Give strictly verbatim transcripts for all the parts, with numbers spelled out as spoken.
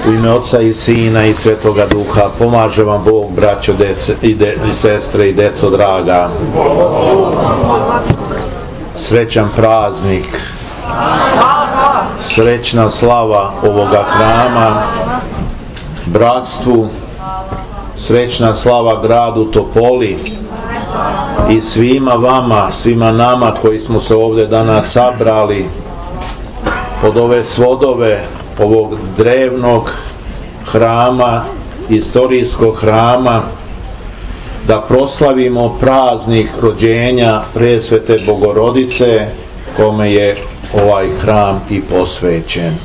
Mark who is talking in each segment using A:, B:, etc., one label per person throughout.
A: U ime Oca i Sina i Svetoga Duha, pomaže vam Bog, braćo, dece, i, de, i sestre i deco draga. Srećan praznik, srećna slava ovoga hrama, bratstvu, srećna slava gradu Topoli i svima vama, svima nama koji smo se ovdje danas sabrali pod ove svodove ovog drevnog hrama, istorijskog hrama, da proslavimo praznik rođenja Presvete Bogorodice, kome je ovaj hram i posvećen.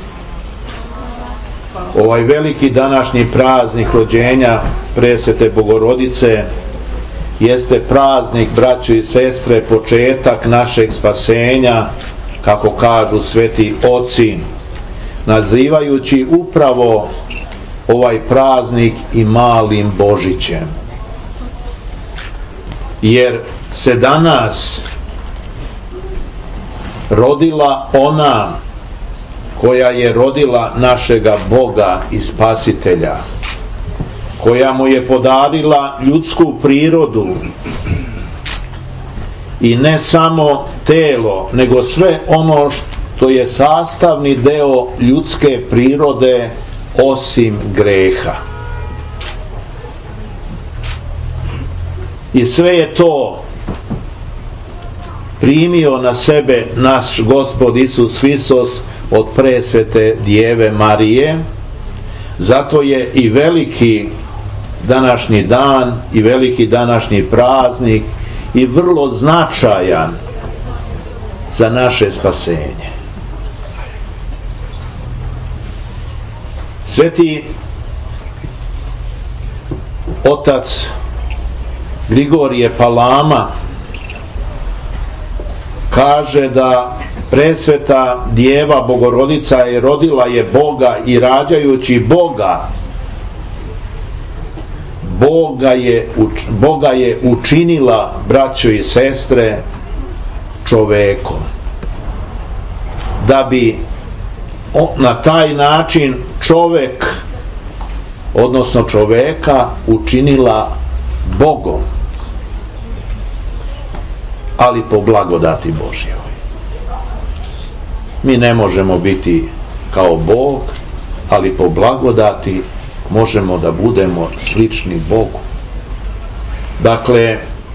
A: Ovaj veliki današnji praznik rođenja Presvete Bogorodice jeste praznik, braćo i sestre, početak našeg spasenja, kako kažu sveti oci, nazivajući upravo ovaj praznik i malim Božićem. Jer se danas rodila ona koja je rodila našega Boga i Spasitelja, koja mu je podarila ljudsku prirodu i ne samo telo, nego sve ono što je sastavni deo ljudske prirode osim greha. I sve je to primio na sebe naš Gospod Isus Hristos od presvete Djeve Marije. Zato je i veliki današnji dan i veliki današnji praznik i vrlo značajan za naše spasenje. Sveti otac Grigorije Palama kaže da presveta Djeva Bogorodica je rodila je Boga i rađajući Boga Boga je, Boga je učinila, braćo i sestre, čovekom, da bi na taj način čovek, odnosno čoveka, učinila Bogom, ali po blagodati Božjoj. Mi ne možemo biti kao Bog, ali po blagodati možemo da budemo slični Bogu. Dakle,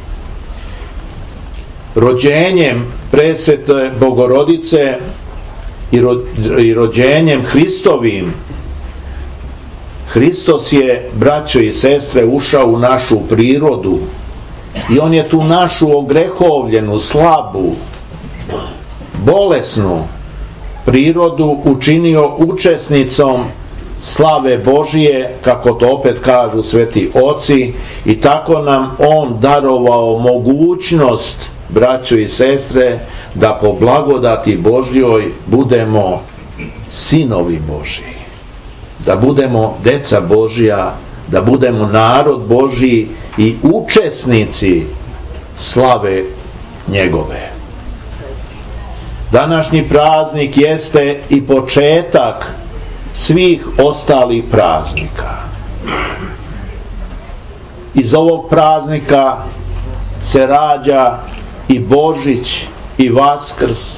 A: rođenjem presvete Bogorodice i, ro, i rođenjem Hristovim, Hristos je, braćo i sestre, ušao u našu prirodu i on je tu našu ogrehovljenu, slabu, bolesnu prirodu učinio učesnicom slave Božije, kako to opet kažu sveti oci, i tako nam on darovao mogućnost, braćo i sestre, da po blagodati Božjoj budemo sinovi Božji, da budemo deca Božja, da budemo narod Božji i učesnici slave njegove. Današnji praznik jeste i početak svih ostalih praznika. Iz ovog praznika se rađa i Božić i Vaskrs,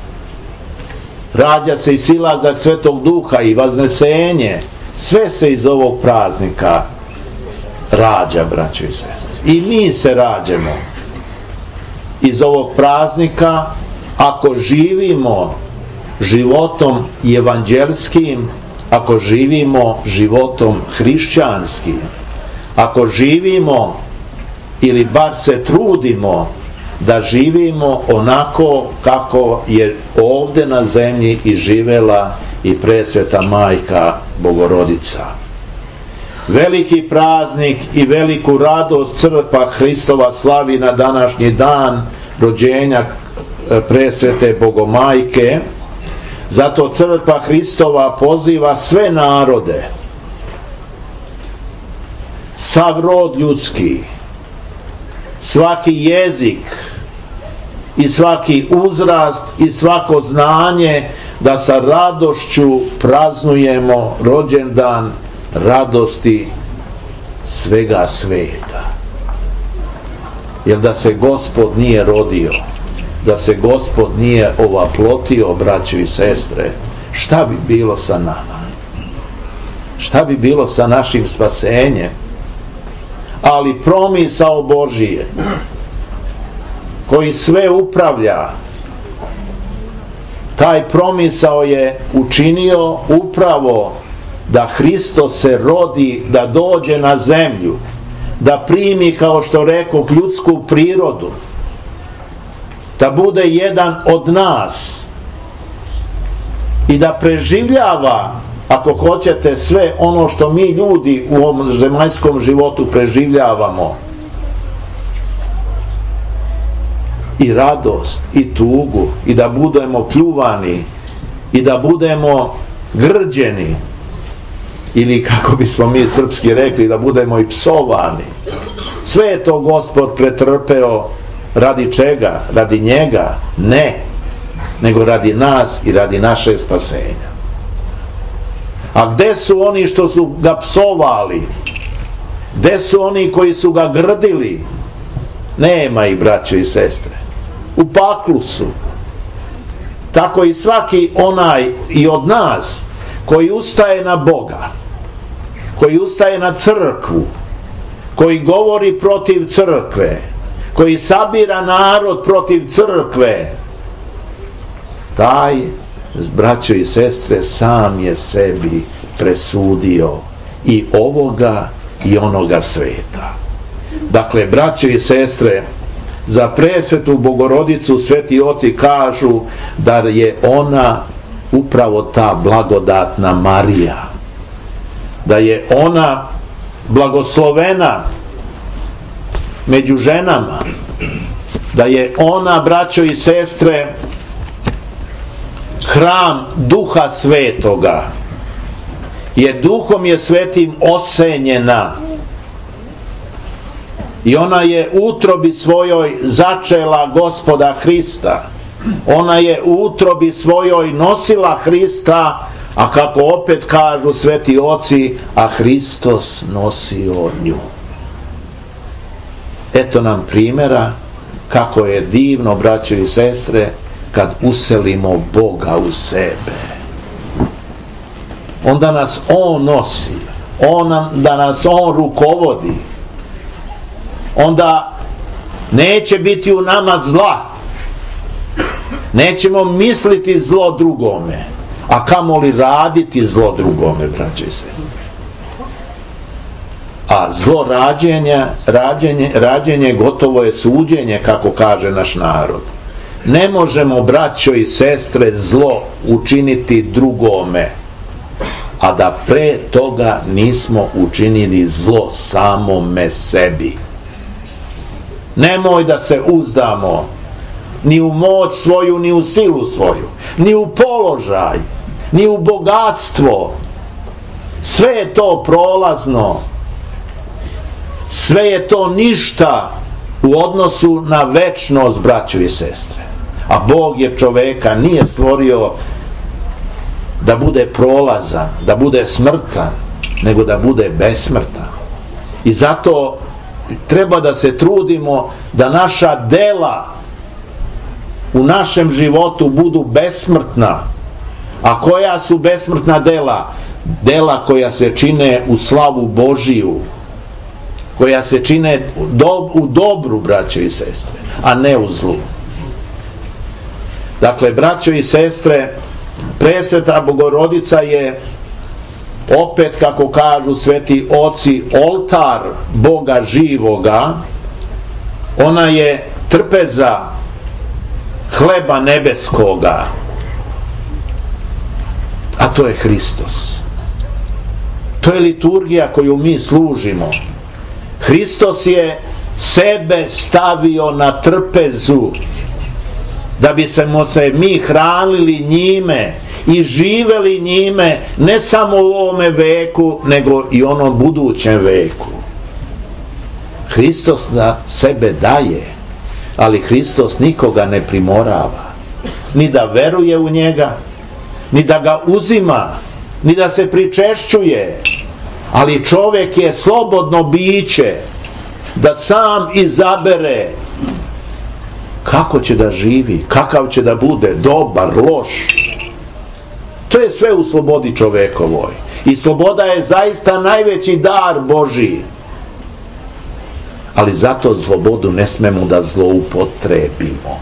A: rađa se i silazak Svetog Duha i Vaznesenje. Sve se iz ovog praznika rađa, braćo i sestre. I mi se rađamo iz ovog praznika ako živimo životom evanđelskim, ako živimo životom hrišćanskim, ako živimo ili bar se trudimo da živimo onako kako je ovdje na zemlji i živela i presveta majka Bogorodica. Veliki praznik i veliku radost crkva Hristova slavi na današnji dan rođenja presvete Bogomajke. Zato crkva Hristova poziva sve narode, sav rod ljudski, svaki jezik i svaki uzrast i svako znanje da sa radošću praznujemo rođendan radosti svega sveta. Jer da se Gospod nije rodio, da se Gospod nije ovaplotio, braćo i sestre, šta bi bilo sa nama? Šta bi bilo sa našim spasenjem? Ali promisao Božije, koji sve upravlja, taj promisao je učinio upravo da Hristos se rodi, da dođe na zemlju, da primi, kao što rekoh, ljudsku prirodu, da bude jedan od nas i da preživljava, ako hoćete, sve ono što mi ljudi u ovom zemaljskom životu preživljavamo. I radost, i tugu, i da budemo pljuvani, i da budemo grđeni, ili kako bismo mi srpski rekli, da budemo i psovani. Sve je to Gospod pretrpeo radi čega? Radi njega? Ne, nego radi nas i radi naše spasenja. A gde su oni što su ga psovali? Gde su oni koji su ga grdili? Nema ih, braćo i sestre. U paklu su. Tako i svaki onaj i od nas koji ustaje na Boga, koji ustaje na crkvu, koji govori protiv crkve, koji sabira narod protiv crkve, taj, braćo i sestre, sam je sebi presudio i ovoga i onoga sveta. Dakle, braćo i sestre, za presvetu Bogorodicu sveti oci kažu da je ona upravo ta blagodatna Marija, da je ona blagoslovena među ženama, da je ona, braćo i sestre, hram Duha Svetoga, je Duhom je Svetim osenjena i ona je u utrobi svojoj začela Gospoda Hrista, ona je u utrobi svojoj nosila Hrista, a kako opet kažu sveti oci, a Hristos nosio nju. Eto nam primjera kako je divno, braćo i sestre, kad uselimo Boga u sebe. Onda nas On nosi, onda da nas On rukovodi, onda neće biti u nama zla, nećemo misliti zlo drugome, a kamoli raditi zlo drugome, braćo i sestre. A zlo rađenja, rađenje, rađenje gotovo je suđenje, kako kaže naš narod. Ne možemo, braćo i sestre, zlo učiniti drugome, a da pre toga nismo učinili zlo samome sebi. Nemoj da se uzdamo ni u moć svoju, ni u silu svoju, ni u položaj, ni u bogatstvo. Sve je to prolazno, sve je to ništa u odnosu na večnost, braćo i sestre. A Bog je čoveka nije stvorio da bude prolazan, da bude smrtan, nego da bude besmrtan. I zato treba da se trudimo da naša dela u našem životu budu besmrtna. A koja su besmrtna dela? Dela koja se čine u slavu Božiju, koja se čine u dobru, braćo i sestre, a ne u zlu. Dakle, braćo i sestre, presveta Bogorodica je, opet kako kažu sveti oci, oltar Boga živoga. Ona je trpeza hleba nebeskoga, a to je Hristos. To je liturgija koju mi služimo. Hristos je sebe stavio na trpezu da bi se mi hranili njime i živeli njime, ne samo u ovome veku, nego i onom budućem veku. Hristos na sebe daje, ali Hristos nikoga ne primorava, ni da veruje u njega, ni da ga uzima, ni da se pričešćuje, ali čovjek je slobodno biće da sam izabere kako će da živi, kakav će da bude, dobar, loš. To je sve u slobodi čovekovoj. I sloboda je zaista najveći dar Božji. Ali zato slobodu ne smemo da zloupotrebimo.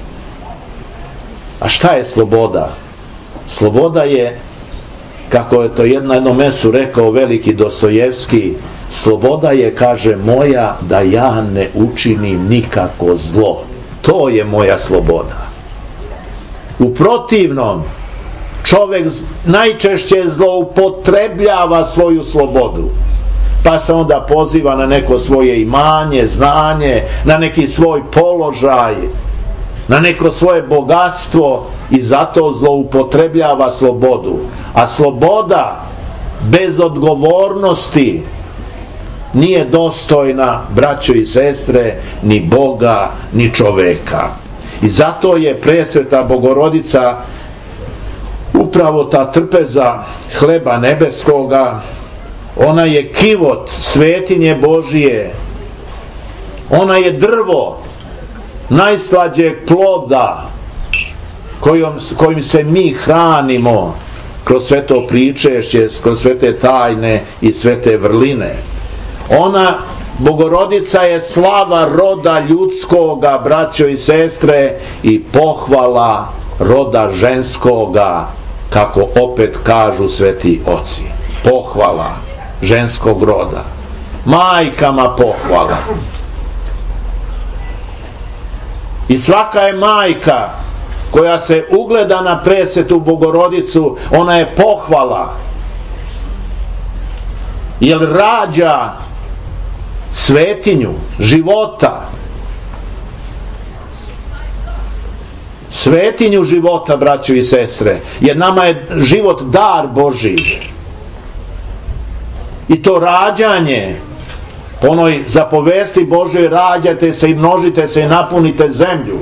A: A šta je sloboda? Sloboda je, kako je to jedno jednom mesu rekao veliki Dostojevski, sloboda je, kaže, moja da ja ne učinim nikako zlo. To je moja sloboda. U protivnom, čovjek najčešće zloupotrebljava svoju slobodu. Pa se onda poziva na neko svoje imanje, znanje, na neki svoj položaj, na neko svoje bogatstvo i zato zloupotrebljava slobodu. A sloboda bez odgovornosti nije dostojna, braćo i sestre, ni Boga, ni čoveka. I zato je presveta Bogorodica upravo ta trpeza hleba nebeskoga, ona je kivot svetinje Božije, ona je drvo najslađeg ploda kojom, kojim se mi hranimo kroz sve to pričešće, kroz sve te tajne i sve te vrline. Ona, Bogorodica, je slava roda ljudskoga, braćo i sestre, i pohvala roda ženskoga, kako opet kažu sveti oci. Pohvala ženskog roda. Majkama pohvala. I svaka je majka koja se ugleda na presvetu Bogorodicu, ona je pohvala. Jer rađa svetinju života, svetinju života, braćo i sestre, jer nama je život dar Božji. I to rađanje, po onoj zapovesti Božjoj, rađajte se i množite se i napunite zemlju.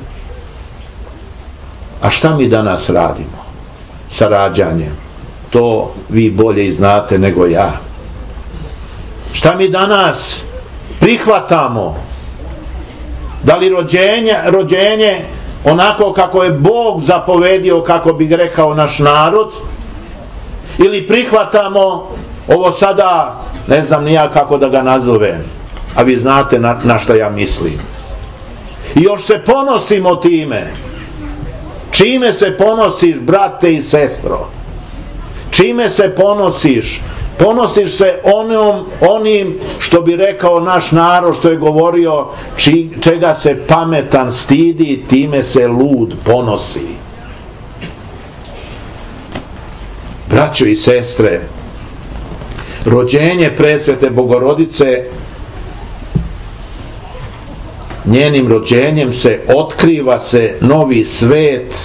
A: A šta mi danas radimo sa rađanjem? To vi bolje i znate nego ja. Šta mi danas prihvatamo? Da li rođenje, rođenje onako kako je Bog zapovedio, kako bi rekao naš narod, ili prihvatamo ovo sada, ne znam ni ja kako da ga nazovem, a vi znate na, na šta ja mislim. I još se ponosimo time. Čime se ponosiš, brate i sestro? Čime se ponosiš? Ponosiš se onom, onim što bi rekao naš narod, što je govorio, či, čega se pametan stidi, time se lud ponosi. Braćo i sestre, rođenje presvete Bogorodice, njenim rođenjem se otkriva se novi svet.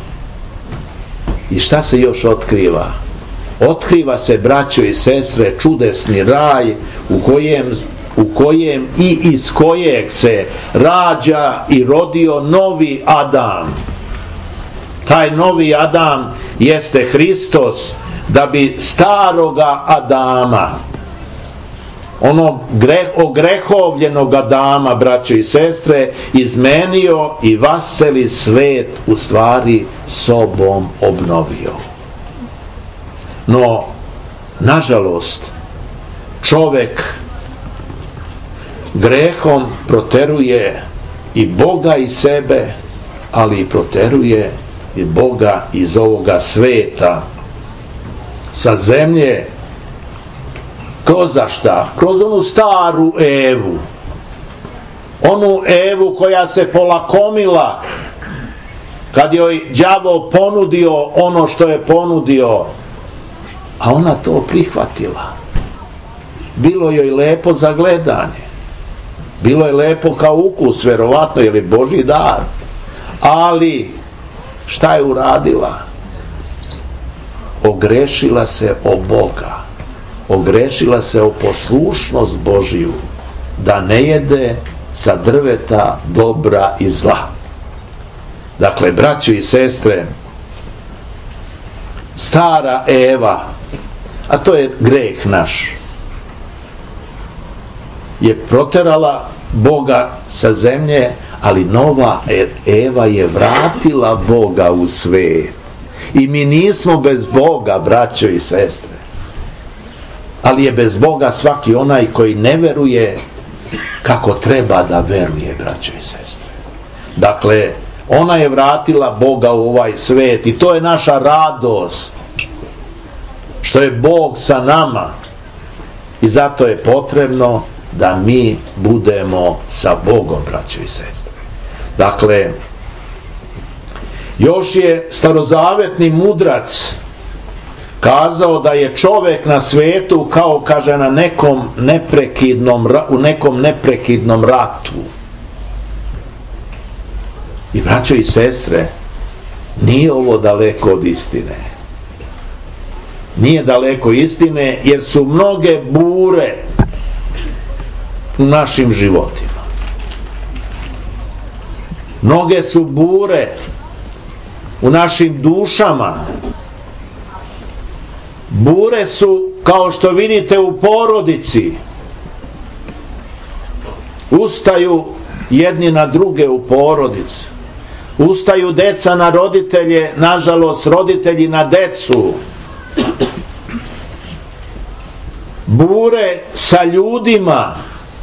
A: I šta se još otkriva? Otkriva se, braćo i sestre, čudesni raj u kojem, u kojem i iz kojeg se rađa i rodio novi Adam. Taj novi Adam jeste Hristos, da bi staroga Adama, onog greh, ogrehovljenog Adama, braćo i sestre, izmenio i vaseli svet u stvari sobom obnovio. No, nažalost, čovek grehom proteruje i Boga i sebe, ali i proteruje i Boga iz ovoga sveta, sa zemlje. Kroz šta? Kroz onu staru Evu. Onu Evu koja se polakomila kad joj đavo ponudio ono što je ponudio, a ona to prihvatila. Bilo joj lepo za gledanje, bilo je lepo kao ukus, verovatno, jer je Božji dar, ali šta je uradila? Ogrešila se o Boga, ogrešila se o poslušnost Božiju, da ne jede sa drveta dobra i zla. Dakle, braćo i sestre, stara Eva, a to je greh naš, je proterala Boga sa zemlje, ali nova Eva je vratila Boga u svet. I mi nismo bez Boga, braćo i sestre, ali je bez Boga svaki onaj koji ne veruje kako treba da veruje, braćo i sestre. Dakle, ona je vratila Boga u ovaj svet i to je naša radost, što je Bog sa nama, i zato je potrebno da mi budemo sa Bogom, braćo i sestre. Dakle, još je starozavetni mudrac kazao da je čovjek na svijetu kao, kaže, na nekom neprekidnom, u nekom neprekidnom ratu. I braćo i sestre, nije ovo daleko od istine. Nije daleko istine, jer su mnoge bure u našim životima. Mnoge su bure u našim dušama. Bure su, kao što vidite, u porodici. Ustaju jedni na druge u porodici. Ustaju deca na roditelje, nažalost roditelji na decu. Bure sa ljudima.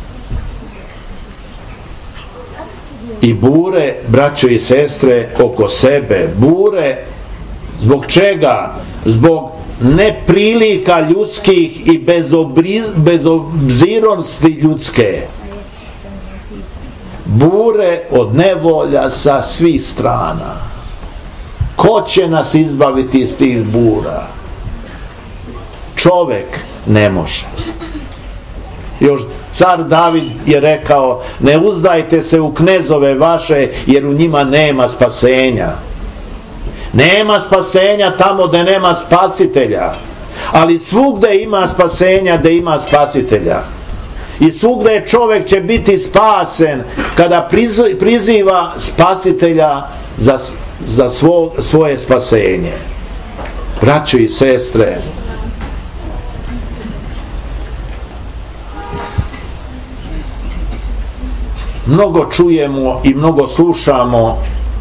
A: I bure, braćo i sestre, oko sebe. Bure zbog čega? Zbog neprilika ljudskih i bezobzirnosti ljudske. Bure od nevolja sa svih strana. Ko će nas izbaviti iz tih bura? Čovek ne može. Još car David je rekao: ne uzdajte se u knezove vaše, jer u njima nema spasenja. Nema spasenja tamo gde nema spasitelja, ali svugde ima spasenja gde ima spasitelja. I svugde čovjek će biti spasen kada priziva spasitelja za, za svo, svoje spasenje. Braćo i sestre, mnogo čujemo i mnogo slušamo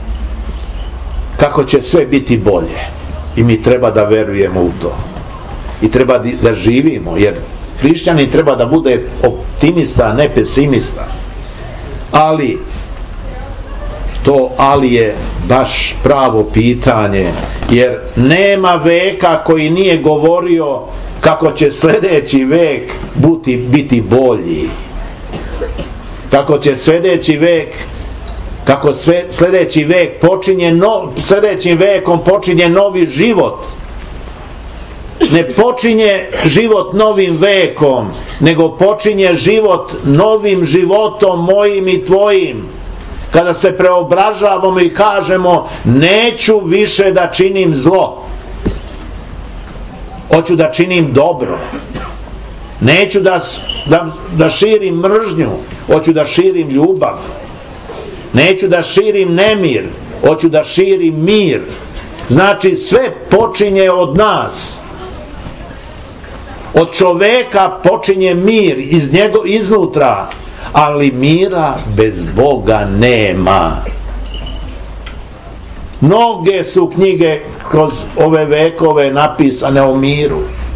A: kako će sve biti bolje, i mi treba da verujemo u to i treba da živimo, jer hrišćanin treba da bude optimista, a ne pesimista. Ali to ali je baš pravo pitanje, jer nema veka koji nije govorio kako će sljedeći vek biti, biti bolji, kako će sljedeći vek kako sve, sljedeći vek počinje no, sljedećim vekom počinje novi život. Ne počinje život novim vekom, nego počinje život novim životom mojim i tvojim. Kada se preobražavamo i kažemo: neću više da činim zlo, hoću da činim dobro. Neću da, da, da širim mržnju, hoću da širim ljubav. Neću da širim nemir, hoću da širim mir. Znači, sve počinje od nas. Od čoveka počinje mir iz njego, iznutra, ali mira bez Boga nema. Mnoge su knjige kroz ove vekove napisane o miru,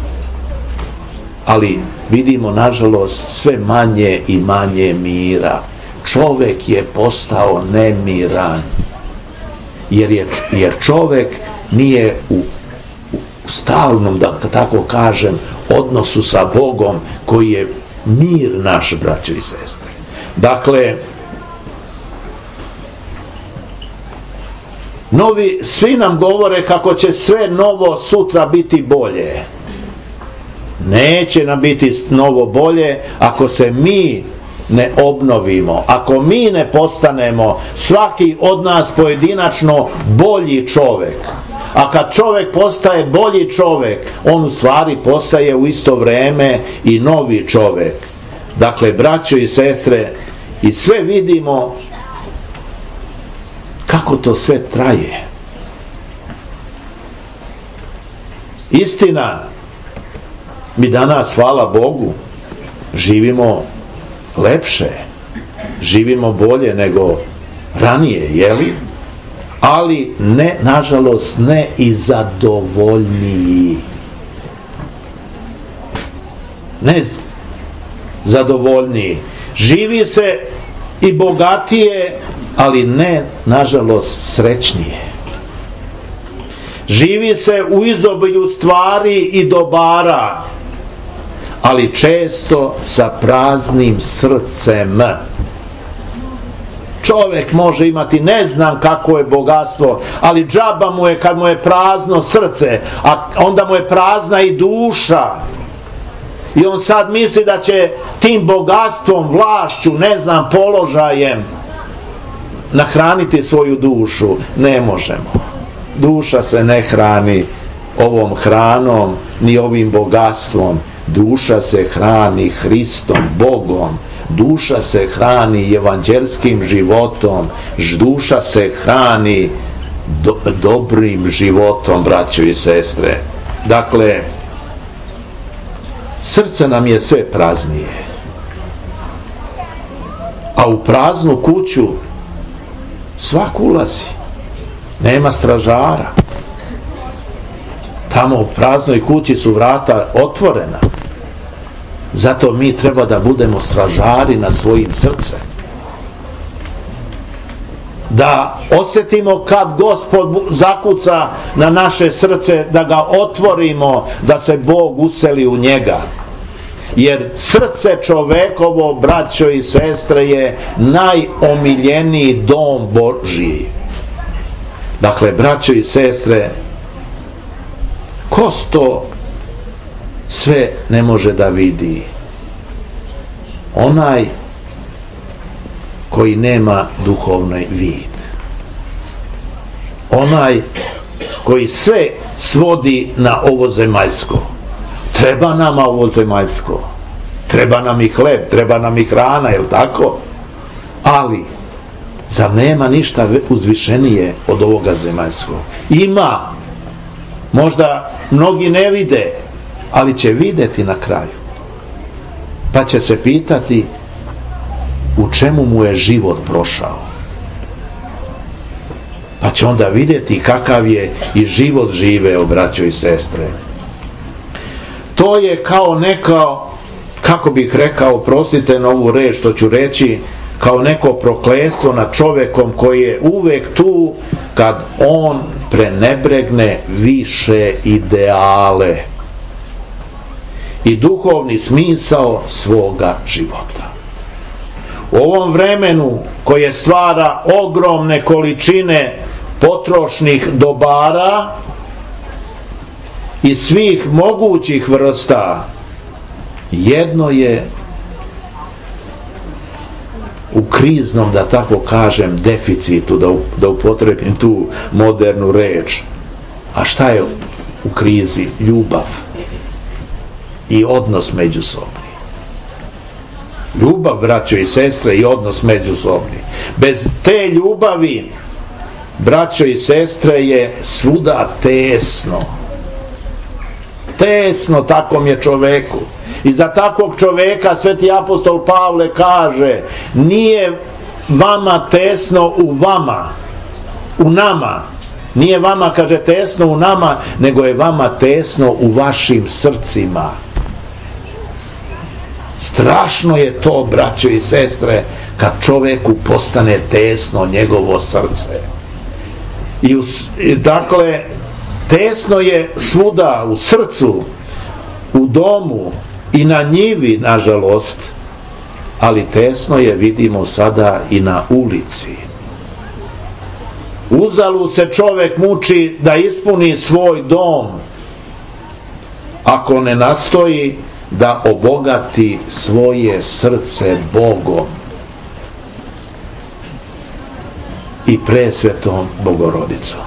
A: ali vidimo, nažalost, sve manje i manje mira. Čovek je postao nemiran, jer, je, jer čovek nije u, u stalnom, da tako kažem, odnosu sa Bogom, koji je mir naš, braćo i sestre. Dakle, novi, svi nam govore kako će sve novo sutra biti bolje. Neće nam biti novo bolje ako se mi ne obnovimo, ako mi ne postanemo svaki od nas pojedinačno bolji čovjek. A kad čovjek postaje bolji čovjek, on u stvari postaje u isto vrijeme i novi čovjek. Dakle, braćo i sestre, i sve vidimo kako to sve traje. Istina, mi danas, hvala Bogu, živimo lepše, živimo bolje nego ranije, jeli? Ali ne, nažalost, ne i zadovoljniji. Ne zadovoljniji. Živi se i bogatije, ali ne, nažalost, srećnije. Živi se u izobilju stvari i dobara, ali često sa praznim srcem. Čovjek može imati ne znam kako je bogatstvo, ali džaba mu je kad mu je prazno srce, a onda mu je prazna i duša. I on sad misli da će tim bogatstvom, vlašću, ne znam, položajem nahraniti svoju dušu. Ne možemo. Duša se ne hrani ovom hranom ni ovim bogatstvom. Duša se hrani Hristom, Bogom. Duša se hrani evanđelskim životom. Duša se hrani do, dobrim životom, braćo i sestre. Dakle, srce nam je sve praznije. A u praznu kuću svak ulazi. Nema stražara. Tamo u praznoj kući su vrata otvorena. Zato mi treba da budemo stražari na svojim srcem. Da osjetimo kad Gospod zakuca na naše srce, da ga otvorimo, da se Bog useli u njega. Jer srce čovekovo, braćo i sestre, je najomiljeniji dom Božji. Dakle, braćo i sestre, ko to sve ne može da vidi? Onaj koji nema duhovni vid. Onaj koji sve svodi na ovo zemaljsko. Treba nama ovo zemaljsko. Treba nam i hleb, treba nam i hrana, jel tako? Ali, zar nema ništa uzvišenije od ovoga zemaljskog? Ima. Možda mnogi ne vide, ali će vidjeti na kraju. Pa će se pitati u čemu mu je život prošao. Pa će onda vidjeti kakav je i život živeo, braćo i sestre. To je kao neka, kako bih rekao, prostite na ovu reč što ću reći, kao neko prokletstvo nad čovjekom koji je uvek tu kad on prenebregne više ideale i duhovni smisao svoga života. U ovom vremenu koje stvara ogromne količine potrošnih dobara i svih mogućih vrsta, jedno je u kriznom, da tako kažem, deficitu, da, da upotrebim tu modernu reč. A šta je u krizi? Ljubav i odnos međusobni. Ljubav, braćo i sestre, i odnos međusobni. Bez te ljubavi, braćo i sestre, je svuda tesno. Tesno takom je čoveku. I za takvog čoveka sveti apostol Pavle kaže: nije vama tesno u vama, u nama. Nije vama, kaže, tesno u nama, nego je vama tesno u vašim srcima. Strašno je to, braćo i sestre, kad čoveku postane tesno njegovo srce. I, u, i dakle, tesno je svuda, u srcu, u domu i na njivi, nažalost, ali tesno je, vidimo sada, i na ulici. Uzalud se čovjek muči da ispuni svoj dom ako ne nastoji da obogati svoje srce Bogom i presvetom Bogorodicom.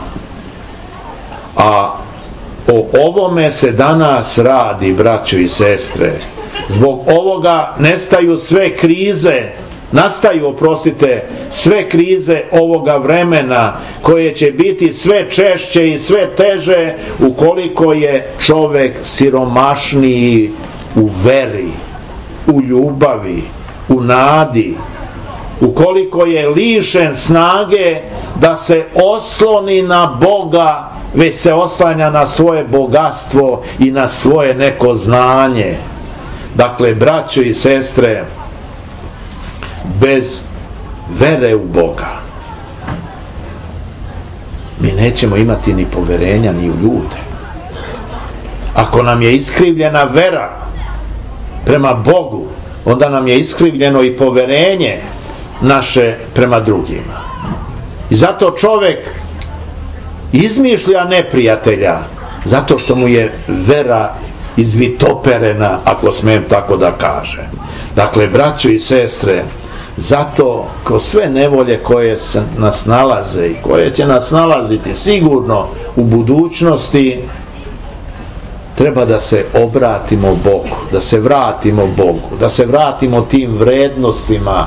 A: A o ovome se danas radi, braćo i sestre. Zbog ovoga nestaju sve krize nastaju, oprostite, sve krize ovoga vremena, koje će biti sve češće i sve teže ukoliko je čovjek siromašniji u veri, u ljubavi, u nadi, ukoliko je lišen snage da se osloni na Boga, već se oslanja na svoje bogatstvo i na svoje neko znanje. Dakle, braćo i sestre, bez vere u Boga mi nećemo imati ni poverenja ni u ljude. Ako nam je iskrivljena vera prema Bogu, onda nam je iskrivljeno i poverenje naše prema drugima. I zato čovjek izmišlja neprijatelja, zato što mu je vera izvitoperena, ako smijem tako da kažem. Dakle, braćo i sestre, zato kroz sve nevolje koje se nas nalaze i koje će nas nalaziti sigurno u budućnosti, treba da se obratimo Bogu, da se vratimo Bogu, da se vratimo tim vrednostima,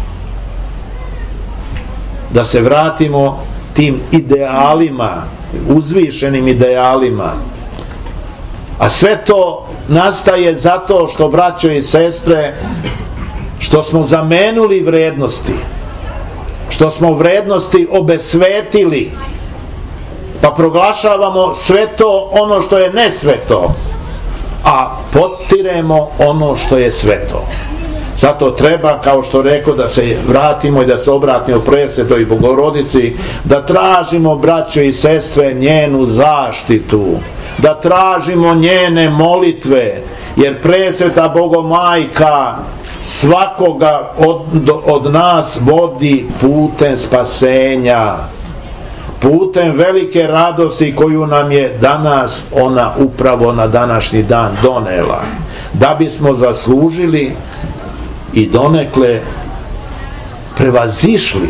A: da se vratimo tim idealima, uzvišenim idealima. A sve to nastaje zato što, braćo i sestre, što smo zamenuli vrednosti, što smo vrednosti obesvetili, pa proglašavamo sveto ono što je nesveto, a potiremo ono što je sveto. Zato treba, kao što rekao, da se vratimo i da se obratimo presvetoj Bogorodici, da tražimo, braćo i sestre, njenu zaštitu, da tražimo njene molitve, jer presveta Bogomajka svakoga od, od nas vodi putem spasenja, putem velike radosti koju nam je danas ona upravo na današnji dan donela, da bismo zaslužili i donekle prevazišli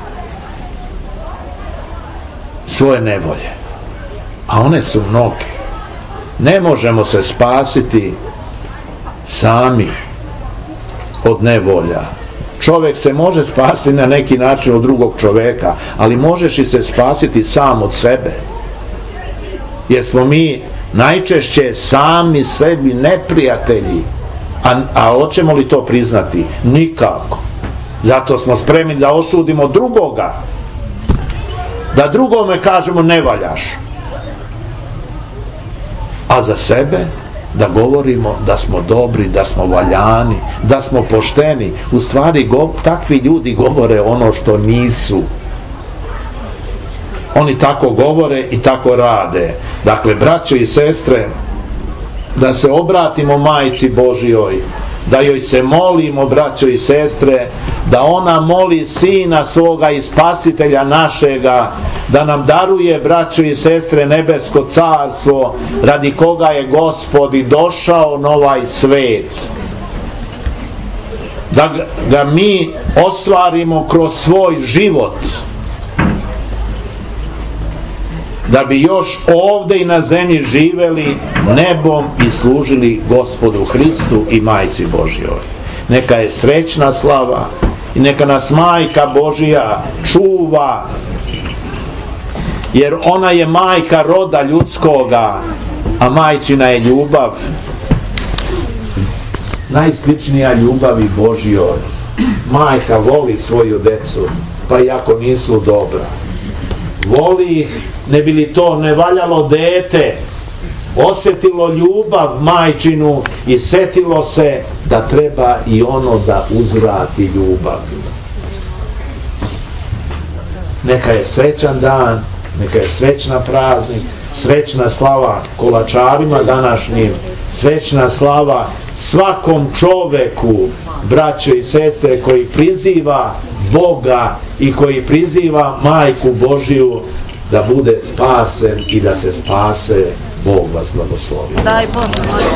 A: svoje nevolje. A one su mnoge. Ne možemo se spasiti sami od nevolja. Čovjek se može spasiti na neki način od drugog čovjeka, ali možeš i se spasiti sam od sebe. Jer smo mi najčešće sami sebi neprijatelji. A, a hoćemo li to priznati? Nikako. Zato smo spremni da osudimo drugoga, da drugome kažemo ne valjaš, a za sebe da govorimo da smo dobri, da smo valjani, da smo pošteni. U stvari go, takvi ljudi govore ono što nisu. Oni tako govore i tako rade. Dakle, braćo i sestre, da se obratimo Majci Božjoj, da joj se molimo, braćo i sestre, da ona moli Sina svoga i Spasitelja našega, da nam daruje, braćo i sestre, nebesko carstvo, radi koga je Gospod i došao na ovaj svet. Da ga mi ostvarimo kroz svoj život, da bi još ovdje i na zemlji živeli nebom i služili Gospodu Hristu i Majci Božjoj. Neka je srećna slava i neka nas Majka Božja čuva, jer ona je majka roda ljudskoga, a majčina je ljubav najsličnija ljubavi Božjoj. Majka voli svoju decu, pa i ako nisu dobra. Voli ih, ne bi li to ne valjalo dete osjetilo ljubav majčinu i setilo se da treba i ono da uzvrati ljubav. Neka je srećan dan, neka je srećna praznik, srećna slava kolačarima današnjim, srećna slava svakom čoveku, braćo i sestre, koji priziva Boga i koji priziva Majku Božju da bude spasen i da se spase. Bog vas blagoslovi. Daj Bože.